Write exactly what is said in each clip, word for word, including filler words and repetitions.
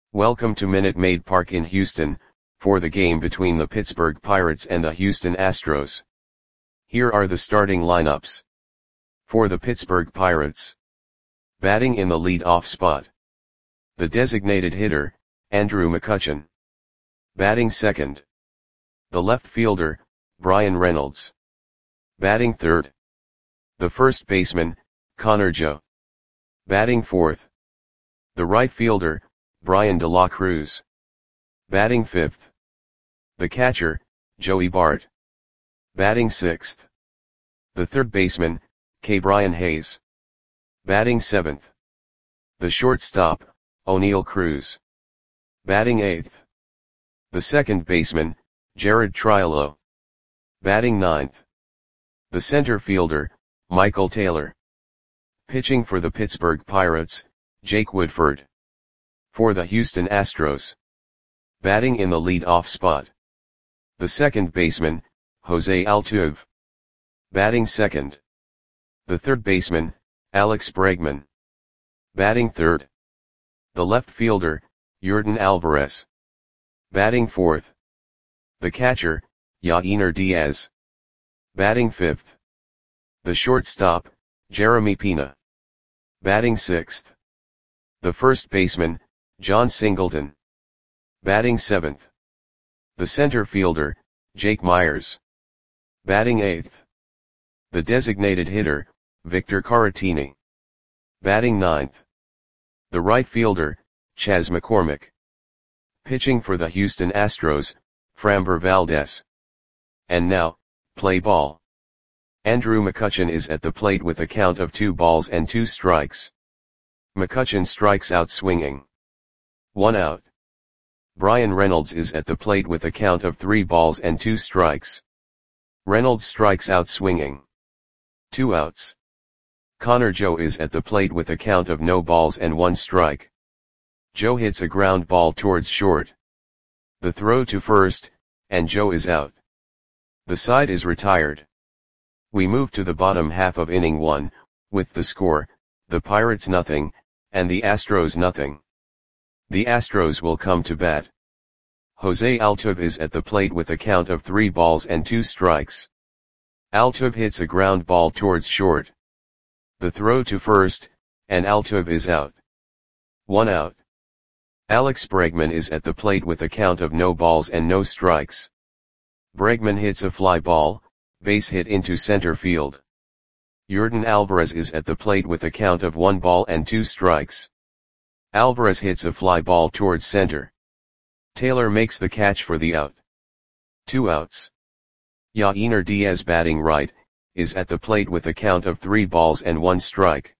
Welcome to Minute Maid Park in Houston, for the game between the Pittsburgh Pirates and the Houston Astros. Here are the starting lineups. For the Pittsburgh Pirates. Batting in the lead-off spot. The designated hitter, Andrew McCutchen. Batting second. The left fielder, Bryan Reynolds. Batting third. The first baseman, Connor Joe. Batting fourth. The right fielder, Bryan De La Cruz. Batting fifth. The catcher, Joey Bart. Batting sixth. The third baseman, Ke'Bryan Hayes. Batting seventh. The shortstop, Oneil Cruz. Batting eighth. The second baseman, Jared Triolo. Batting ninth. The center fielder, Michael Taylor. Pitching for the Pittsburgh Pirates, Jake Woodford. For the Houston Astros. Batting in the lead-off spot. The second baseman, Jose Altuve. Batting second. The third baseman, Alex Bregman. Batting third. The left fielder, Yordan Alvarez. Batting fourth. The catcher, Yainer Diaz. Batting fifth. The shortstop, Jeremy Pena. Batting sixth. The first baseman, John Singleton. Batting seventh. The center fielder, Jake Meyers. Batting eighth. The designated hitter, Victor Caratini. Batting ninth. The right fielder, Chas McCormick. Pitching for the Houston Astros, Framber Valdez. And now, play ball. Andrew McCutchen is at the plate with a count of two balls and two strikes. McCutchen strikes out swinging. One out. Bryan Reynolds is at the plate with a count of three balls and two strikes. Reynolds strikes out swinging. Two outs. Connor Joe is at the plate with a count of no balls and one strike. Joe hits a ground ball towards short. The throw to first, and Joe is out. The side is retired. We move to the bottom half of inning one, with the score, the Pirates nothing, and the Astros nothing. The Astros will come to bat. Jose Altuve is at the plate with a count of three balls and two strikes. Altuve hits a ground ball towards short. The throw to first, and Altuve is out. One out. Alex Bregman is at the plate with a count of no balls and no strikes. Bregman hits a fly ball, base hit into center field. Yordan Alvarez is at the plate with a count of one ball and two strikes. Alvarez hits a fly ball towards center. Taylor makes the catch for the out. Two outs. Yainer Diaz, batting right, is at the plate with a count of three balls and one strike.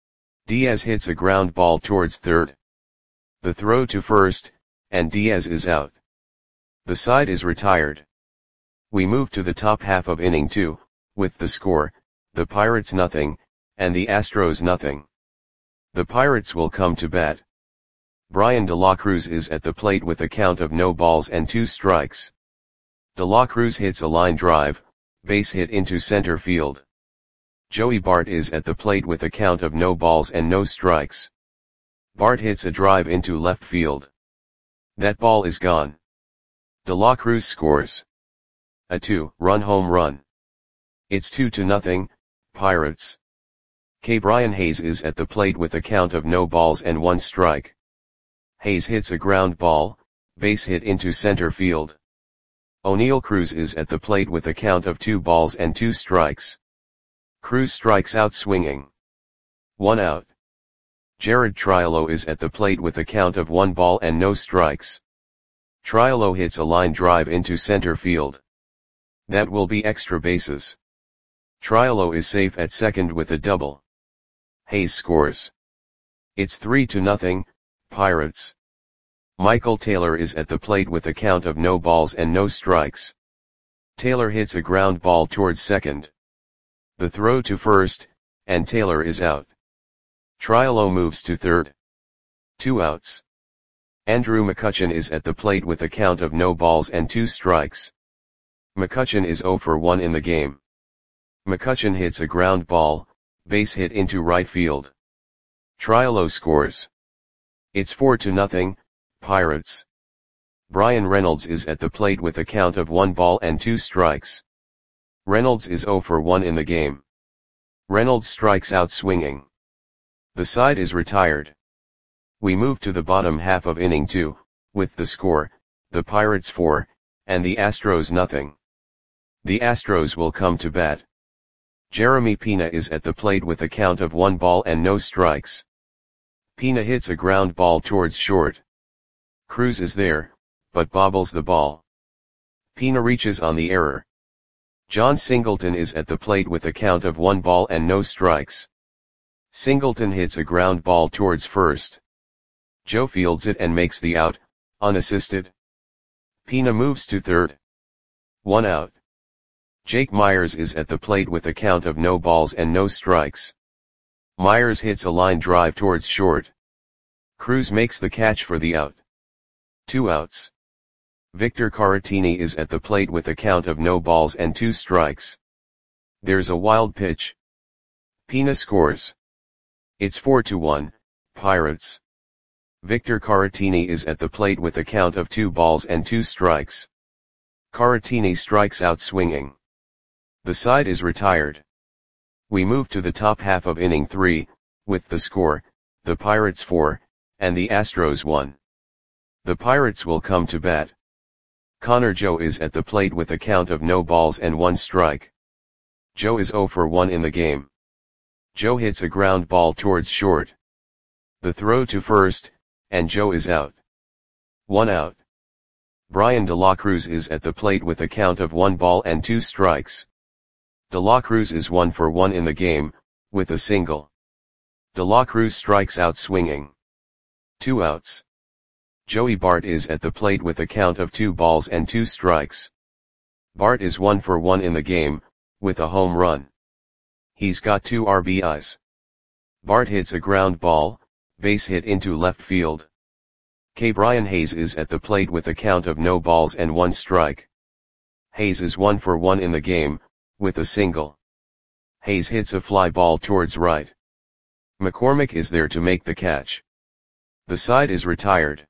Diaz hits a ground ball towards third. The throw to first, and Diaz is out. The side is retired. We move to the top half of inning two, with the score, the Pirates nothing, and the Astros nothing. The Pirates will come to bat. Bryan De La Cruz is at the plate with a count of no balls and two strikes. De La Cruz hits a line drive, base hit into center field. Joey Bart is at the plate with a count of no balls and no strikes. Bart hits a drive into left field. That ball is gone. De La Cruz scores a two-run home run. It's two to nothing, Pirates. Ke'Bryan Hayes is at the plate with a count of no balls and one strike. Hayes hits a ground ball, base hit into center field. Oneil Cruz is at the plate with a count of two balls and two strikes. Cruz strikes out swinging. One out. Jared Triolo is at the plate with a count of one ball and no strikes. Triolo hits a line drive into center field. That will be extra bases. Triolo is safe at second with a double. Hayes scores. It's three to nothing, Pirates. Michael Taylor is at the plate with a count of no balls and no strikes. Taylor hits a ground ball towards second. The throw to first, and Taylor is out. Triolo moves to third. Two outs. Andrew McCutchen is at the plate with a count of no balls and two strikes. McCutchen is zero for one in the game. McCutchen hits a ground ball, base hit into right field. Triolo scores. It's four to nothing, Pirates. Bryan Reynolds is at the plate with a count of one ball and two strikes. Reynolds is zero for one in the game. Reynolds strikes out swinging. The side is retired. We move to the bottom half of inning two, with the score, the Pirates four, and the Astros nothing. The Astros will come to bat. Jeremy Pena is at the plate with a count of one ball and no strikes. Pena hits a ground ball towards short. Cruz is there, but bobbles the ball. Pena reaches on the error. John Singleton is at the plate with a count of one ball and no strikes. Singleton hits a ground ball towards first. Joe fields it and makes the out, unassisted. Pena moves to third. One out. Jake Myers is at the plate with a count of no balls and no strikes. Myers hits a line drive towards short. Cruz makes the catch for the out. Two outs. Victor Caratini is at the plate with a count of no balls and two strikes. There's a wild pitch. Pena scores. It's four to one, Pirates. Victor Caratini is at the plate with a count of two balls and two strikes. Caratini strikes out swinging. The side is retired. We move to the top half of inning three, with the score, the Pirates four, and the Astros one. The Pirates will come to bat. Connor Joe is at the plate with a count of no balls and one strike. Joe is zero for one in the game. Joe hits a ground ball towards short. The throw to first, and Joe is out. One out. Bryan De La Cruz is at the plate with a count of one ball and two strikes. De La Cruz is one for one in the game, with a single. De La Cruz strikes out swinging. Two outs. Joey Bart is at the plate with a count of two balls and two strikes. Bart is one for one in the game, with a home run. He's got two R B Is. Bart hits a ground ball, base hit into left field. K. Brian Hayes is at the plate with a count of no balls and one strike. Hayes is one for one in the game, with a single. Hayes hits a fly ball towards right. McCormick is there to make the catch. The side is retired.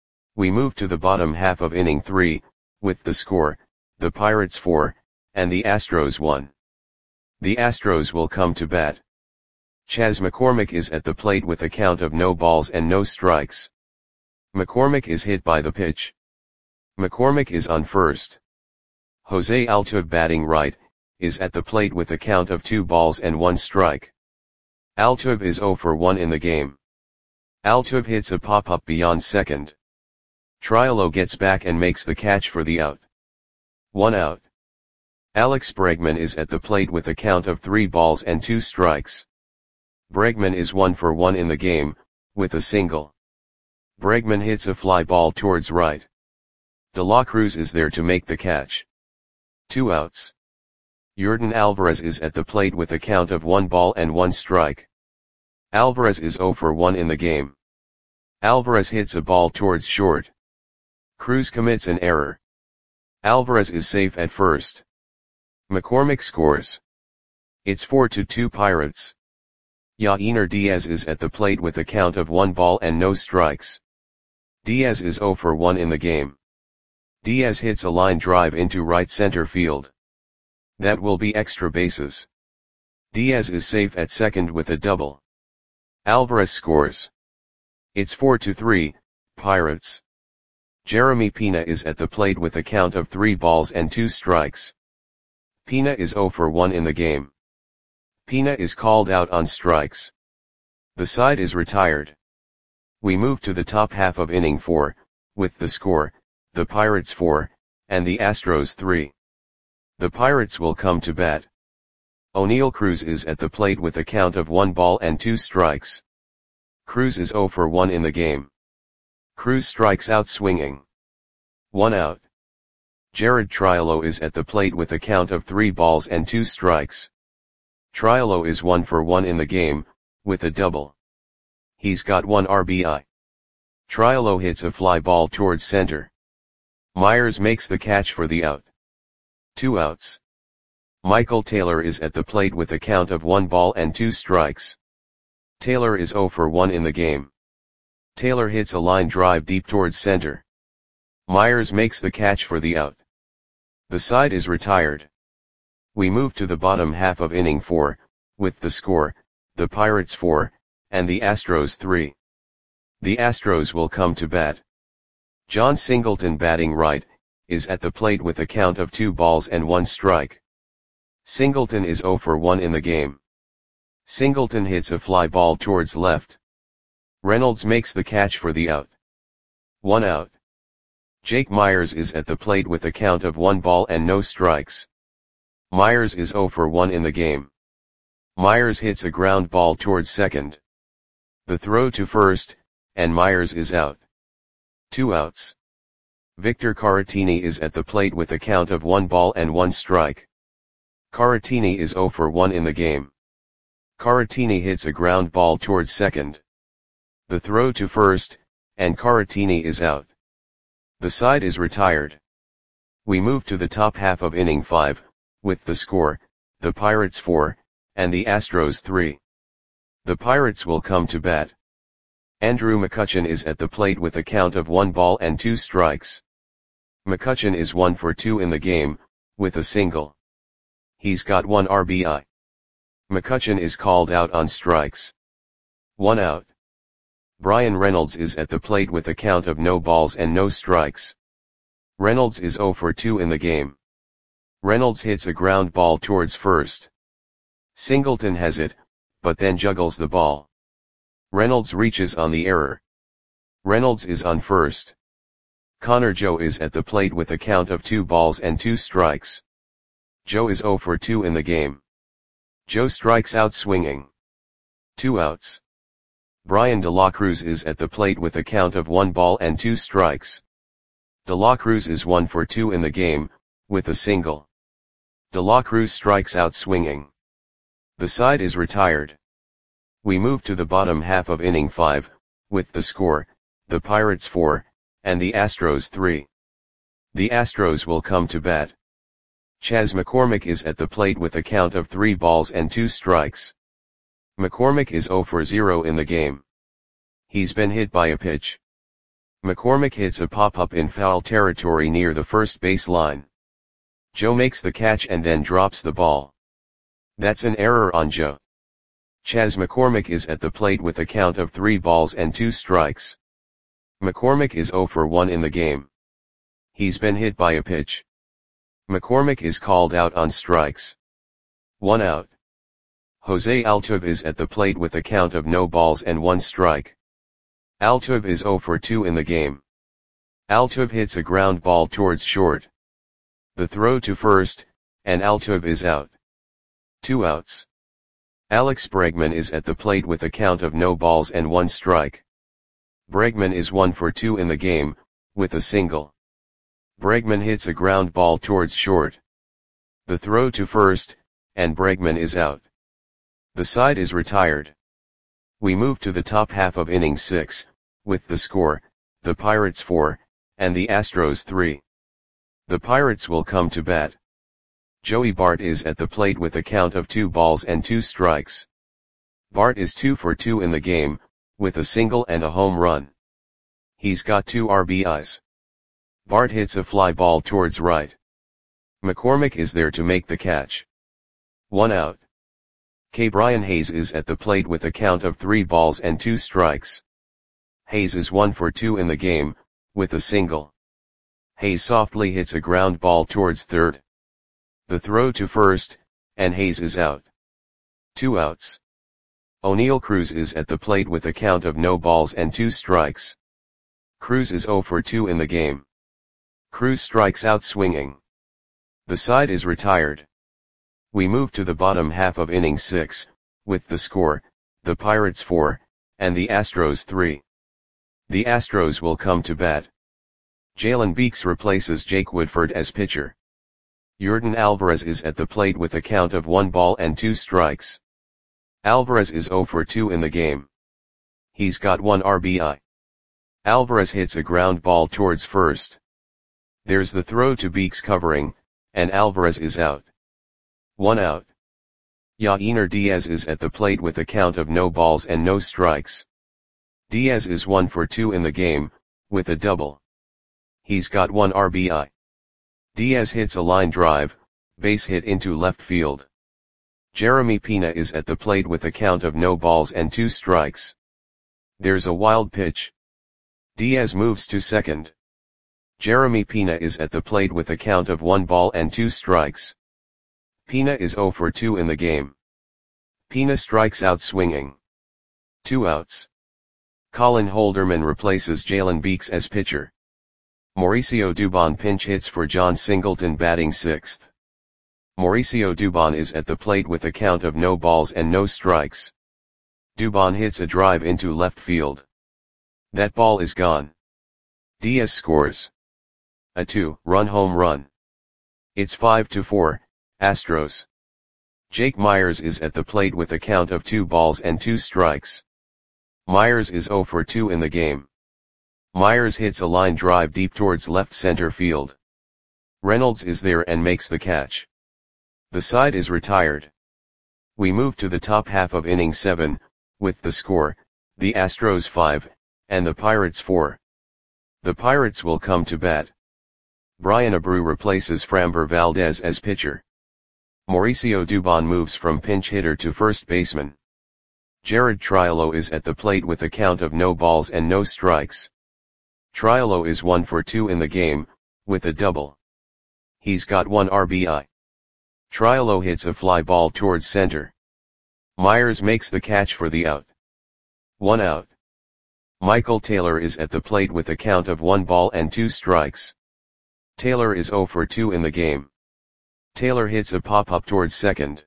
We move to the bottom half of inning three, with the score, the Pirates four, and the Astros one. The Astros will come to bat. Chas McCormick is at the plate with a count of no balls and no strikes. McCormick is hit by the pitch. McCormick is on first. Jose Altuve, batting right, is at the plate with a count of two balls and one strike. Altuve is zero for one in the game. Altuve hits a pop-up beyond second. Triolo gets back and makes the catch for the out. One out. Alex Bregman is at the plate with a count of three balls and two strikes. Bregman is one for one in the game, with a single. Bregman hits a fly ball towards right. De La Cruz is there to make the catch. Two outs. Yordan Alvarez is at the plate with a count of one ball and one strike. Alvarez is zero for one in the game. Alvarez hits a ball towards short. Cruz commits an error. Alvarez is safe at first. McCormick scores. It's four to two Pirates. Yainer Diaz is at the plate with a count of one ball and no strikes. Diaz is zero for one in the game. Diaz hits a line drive into right center field. That will be extra bases. Diaz is safe at second with a double. Alvarez scores. It's four to three, Pirates. Jeremy Pena is at the plate with a count of three balls and two strikes. Pena is zero for one in the game. Pena is called out on strikes. The side is retired. We move to the top half of inning four, with the score, the Pirates four, and the Astros three. The Pirates will come to bat. O'Neal Cruz is at the plate with a count of one ball and two strikes. Cruz is zero for one in the game. Cruz strikes out swinging. One out. Jared Triolo is at the plate with a count of three balls and two strikes. Triolo is one for one in the game, with a double. He's got one R B I. Triolo hits a fly ball towards center. Myers makes the catch for the out. Two outs. Michael Taylor is at the plate with a count of one ball and two strikes. Taylor is zero for one in the game. Taylor hits a line drive deep towards center. Myers makes the catch for the out. The side is retired. We move to the bottom half of inning four, with the score, the Pirates four, and the Astros three. The Astros will come to bat. John Singleton, batting right, is at the plate with a count of two balls and one strike. Singleton is oh for one in the game. Singleton hits a fly ball towards left. Reynolds makes the catch for the out. One out. Jake Myers is at the plate with a count of one ball and no strikes. Myers is oh for one in the game. Myers hits a ground ball towards second. The throw to first, and Myers is out. Two outs. Victor Caratini is at the plate with a count of one ball and one strike. Caratini is oh for one in the game. Caratini hits a ground ball towards second. The throw to first, and Caratini is out. The side is retired. We move to the top half of inning five, with the score, the Pirates four, and the Astros three. The Pirates will come to bat. Andrew McCutchen is at the plate with a count of one ball and two strikes. McCutchen is one for two in the game, with a single. He's got one R B I. McCutchen is called out on strikes. One out. Bryan Reynolds is at the plate with a count of no balls and no strikes. Reynolds is oh for two in the game. Reynolds hits a ground ball towards first. Singleton has it, but then juggles the ball. Reynolds reaches on the error. Reynolds is on first. Connor Joe is at the plate with a count of two balls and two strikes. Joe is oh for two in the game. Joe strikes out swinging. Two outs. Brian De La Cruz is at the plate with a count of one ball and two strikes. De La Cruz is one for two in the game, with a single. De La Cruz strikes out swinging. The side is retired. We move to the bottom half of inning five, with the score, the Pirates four, and the Astros three. The Astros will come to bat. Chas McCormick is at the plate with a count of three balls and two strikes. McCormick is oh for zero in the game. He's been hit by a pitch. McCormick hits a pop-up in foul territory near the first base line. Joe makes the catch and then drops the ball. That's an error on Joe. Chas McCormick is at the plate with a count of three balls and two strikes. McCormick is oh for one in the game. He's been hit by a pitch. McCormick is called out on strikes. One out. Jose Altuve is at the plate with a count of no balls and one strike. Altuve is oh for two in the game. Altuve hits a ground ball towards short. The throw to first, and Altuve is out. Two outs. Alex Bregman is at the plate with a count of no balls and one strike. Bregman is one for two in the game, with a single. Bregman hits a ground ball towards short. The throw to first, and Bregman is out. The side is retired. We move to the top half of inning six, with the score, the Pirates four, and the Astros three. The Pirates will come to bat. Joey Bart is at the plate with a count of two balls and two strikes. Bart is two for two in the game, with a single and a home run. He's got two R B Is. Bart hits a fly ball towards right. McCormick is there to make the catch. One out. K. Brian Hayes is at the plate with a count of three balls and two strikes. Hayes is one for two in the game, with a single. Hayes softly hits a ground ball towards third. The throw to first, and Hayes is out. Two outs. O'Neal Cruz is at the plate with a count of no balls and two strikes. Cruz is oh for two in the game. Cruz strikes out swinging. The side is retired. We move to the bottom half of inning six, with the score, the Pirates four, and the Astros three. The Astros will come to bat. Jalen Beeks replaces Jake Woodford as pitcher. Yordan Alvarez is at the plate with a count of one ball and two strikes. Alvarez is oh for two in the game. He's got one R B I. Alvarez hits a ground ball towards first. There's the throw to Beeks covering, and Alvarez is out. One out. Yainer Diaz is at the plate with a count of no balls and no strikes. Diaz is one for two in the game, with a double. He's got one R B I. Diaz hits a line drive, base hit into left field. Jeremy Pena is at the plate with a count of no balls and two strikes. There's a wild pitch. Diaz moves to second. Jeremy Pena is at the plate with a count of one ball and two strikes. Pena is zero for two in the game. Pena strikes out swinging. Two outs. Colin Holderman replaces Jalen Beeks as pitcher. Mauricio Dubon pinch hits for John Singleton batting sixth. Mauricio Dubon is at the plate with a count of no balls and no strikes. Dubon hits a drive into left field. That ball is gone. Diaz scores a two-run home run. It's five to four, Astros. Jake Myers is at the plate with a count of two balls and two strikes. Myers is zero for two in the game. Myers hits a line drive deep towards left center field. Reynolds is there and makes the catch. The side is retired. We move to the top half of inning seven, with the score, the Astros five, and the Pirates four. The Pirates will come to bat. Brian Abreu replaces Framber Valdez as pitcher. Mauricio Dubon moves from pinch hitter to first baseman. Jared Triolo is at the plate with a count of no balls and no strikes. Triolo is one for two in the game, with a double. He's got one R B I. Triolo hits a fly ball towards center. Myers makes the catch for the out. One out. Michael Taylor is at the plate with a count of one ball and two strikes. Taylor is zero for two in the game. Taylor hits a pop-up towards second.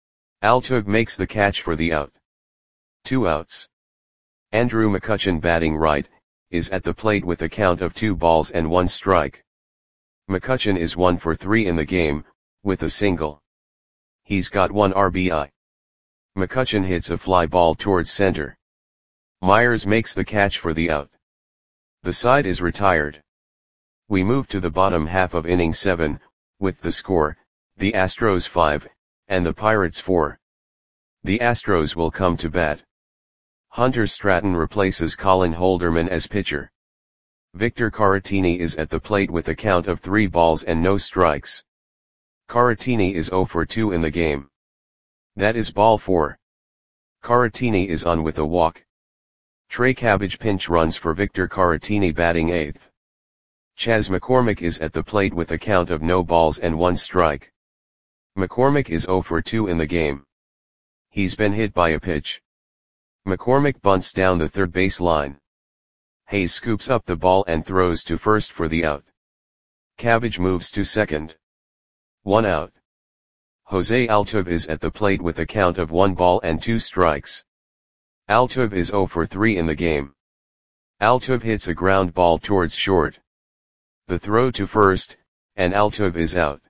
Altug makes the catch for the out. Two outs. Andrew McCutchen batting right, is at the plate with a count of two balls and one strike. McCutchen is one for three in the game, with a single. He's got one R B I. McCutchen hits a fly ball towards center. Myers makes the catch for the out. The side is retired. We move to the bottom half of inning seven, with the score, the Astros five, and the Pirates four. The Astros will come to bat. Hunter Stratton replaces Colin Holderman as pitcher. Victor Caratini is at the plate with a count of three balls and no strikes. Caratini is zero for two in the game. That is ball four. Caratini is on with a walk. Trey Cabbage pinch runs for Victor Caratini batting eighth. Chas McCormick is at the plate with a count of no balls and one strike. McCormick is zero for two in the game. He's been hit by a pitch. McCormick bunts down the third base line. Hayes scoops up the ball and throws to first for the out. Cabbage moves to second. One out. Jose Altuve is at the plate with a count of one ball and two strikes. Altuve is zero for three in the game. Altuve hits a ground ball towards short. The throw to first, and Altuve is out.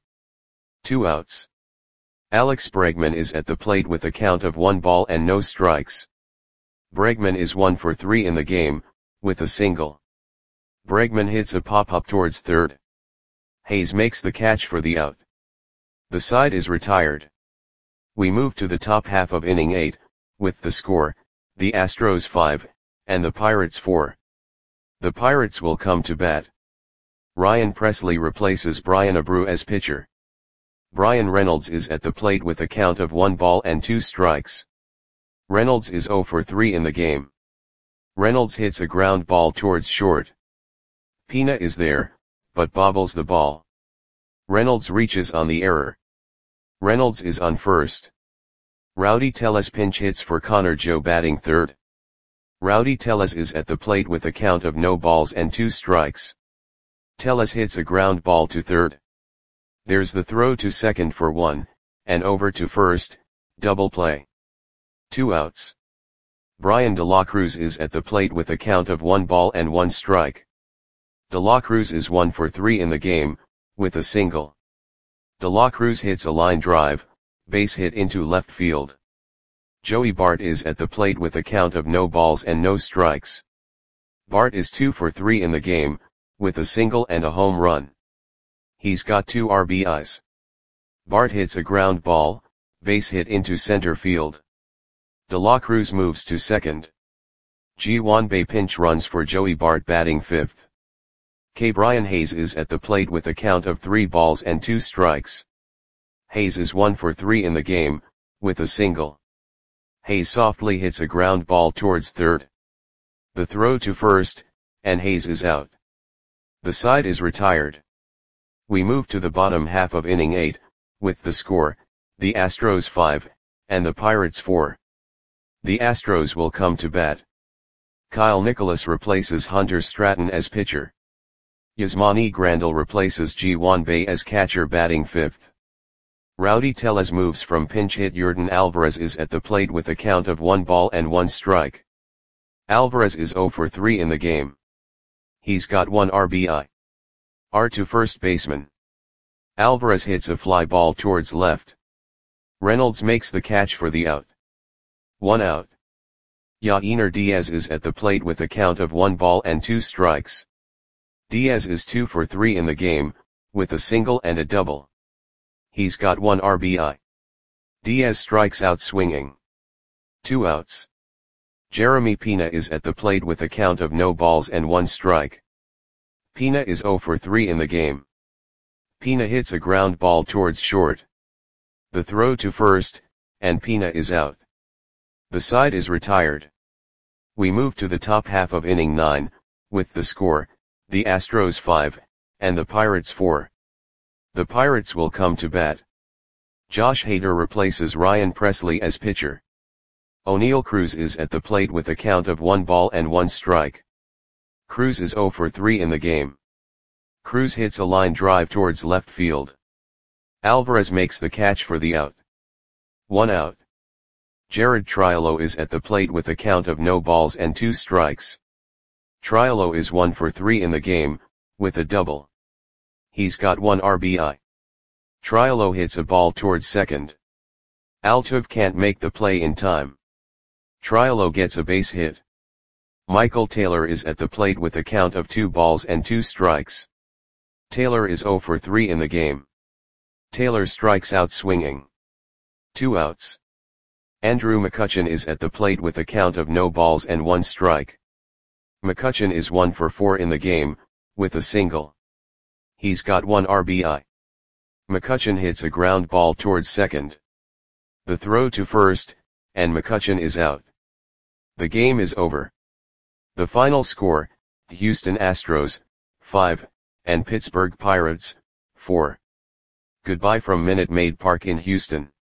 Two outs. Alex Bregman is at the plate with a count of one ball and no strikes. Bregman is one for three in the game, with a single. Bregman hits a pop-up towards third. Hayes makes the catch for the out. The side is retired. We move to the top half of inning eight, with the score, the Astros five, and the Pirates four. The Pirates will come to bat. Ryan Presley replaces Brian Abreu as pitcher. Brian Reynolds is at the plate with a count of one ball and two strikes. Reynolds is zero for three in the game. Reynolds hits a ground ball towards short. Pena is there, but bobbles the ball. Reynolds reaches on the error. Reynolds is on first. Rowdy Tellez pinch hits for Connor Joe batting third. Rowdy Tellez is at the plate with a count of no balls and two strikes. Tellez hits a ground ball to third. There's the throw to second for one, and over to first, double play. Two outs. Brian De La Cruz is at the plate with a count of one ball and one strike. De La Cruz is one for three in the game, with a single. De La Cruz hits a line drive, base hit into left field. Joey Bart is at the plate with a count of no balls and no strikes. Bart is two for three in the game, with a single and a home run. He's got two R B Is. Bart hits a ground ball, base hit into center field. De La Cruz moves to second. Ji Won-bae pinch runs for Joey Bart batting fifth. K. Brian Hayes is at the plate with a count of three balls and two strikes. Hayes is one for three in the game, with a single. Hayes softly hits a ground ball towards third. The throw to first, and Hayes is out. The side is retired. We move to the bottom half of inning eight, with the score, the Astros five, and the Pirates four. The Astros will come to bat. Kyle Nicholas replaces Hunter Stratton as pitcher. Yasmani Grandal replaces Ji Won-bae as catcher batting fifth. Rowdy Tellez moves from pinch hit. Yordan Alvarez is at the plate with a count of one ball and one strike. Alvarez is zero for three in the game. He's got one R B I. R to first baseman. Alvarez hits a fly ball towards left. Reynolds makes the catch for the out. One out. Yainer Diaz is at the plate with a count of one ball and two strikes. Diaz is two for three in the game, with a single and a double. He's got one R B I. Diaz strikes out swinging. Two outs. Jeremy Pina is at the plate with a count of no balls and one strike. Pina is zero for three in the game. Pina hits a ground ball towards short. The throw to first, and Pina is out. The side is retired. We move to the top half of inning nine, with the score, the Astros five, and the Pirates four. The Pirates will come to bat. Josh Hader replaces Ryan Presley as pitcher. O'Neal Cruz is at the plate with a count of one ball and one strike. Cruz is zero for three in the game. Cruz hits a line drive towards left field. Alvarez makes the catch for the out. One out. Jared Triolo is at the plate with a count of no balls and two strikes. Triolo is one for three in the game, with a double. He's got one R B I. Triolo hits a ball towards second. Altuve can't make the play in time. Triolo gets a base hit. Michael Taylor is at the plate with a count of two balls and two strikes. Taylor is zero for three in the game. Taylor strikes out swinging. Two outs. Andrew McCutchen is at the plate with a count of no balls and one strike. McCutchen is one for four in the game, with a single. He's got one R B I. McCutchen hits a ground ball towards second. The throw to first, and McCutchen is out. The game is over. The final score, Houston Astros, five, and Pittsburgh Pirates, four. Goodbye from Minute Maid Park in Houston.